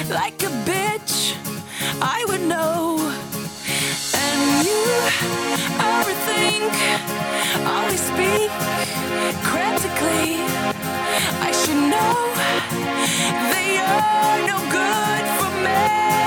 like a bitch, I would know. And you overthink, always speak critically. I should know that you're no good for me.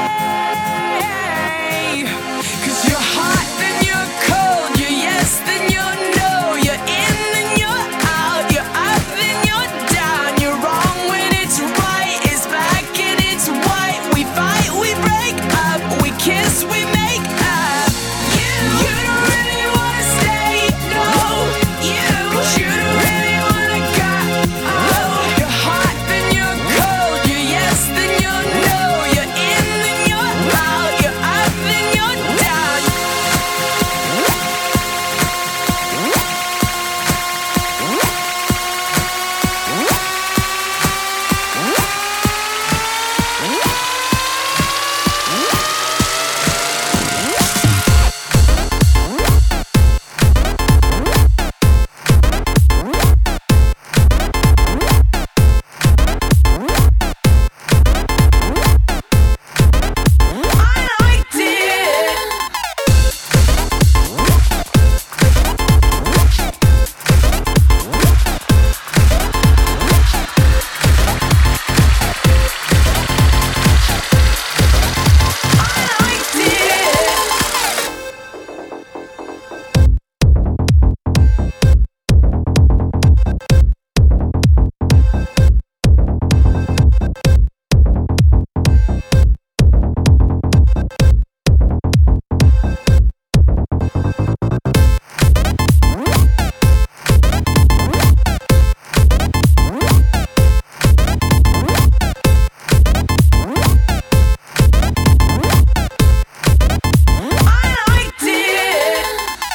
'Cause you're hot, then you're cold, you're yes, then you're no, you're in, then you're out, you're up, then you're down, you're wrong when it's right, it's black and it's white. We fight, we break up, we kiss, we make up. You don't really wanna stay, no, but you don't really wanna go. Oh, you're hot, then you're cold, you're yes, then you're no, you're in, then you're out, you're up, then you're down. I liked it. I liked it. I liked it.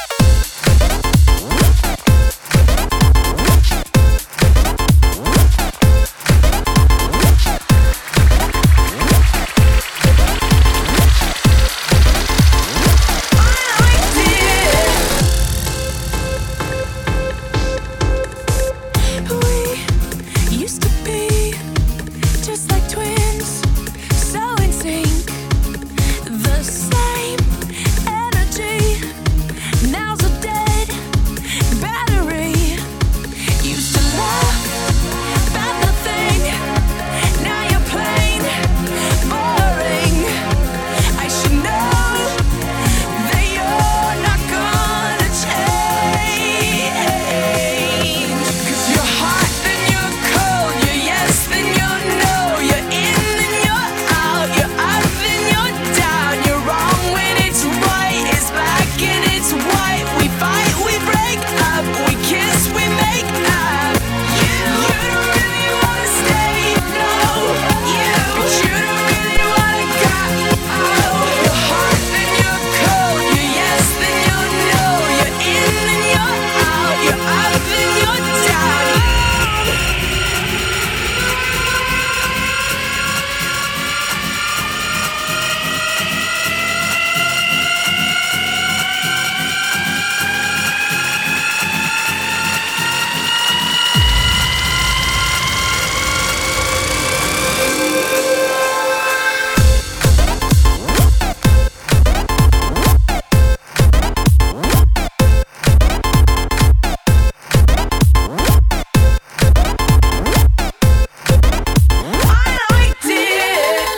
I liked it. We used to be just like twins, so in sync, the same energy. Now's a dead battery. Used to laugh about nothing, now you're plain boring. I should know that you're not gonna change. 'Cause you're hot, then you're cold, you're yes, then you're no, you're in, then you're out, you're up, then you're down, you're wrong when it's right, it's black and it's white. We fight, we break up, we kiss, we make up. You don't really wanna stay, no, but you don't really wanna go. Oh, you're hot, then you're cold, you're yes, then you're no, you're in, then you're out, you're up, then you're down. I liked it.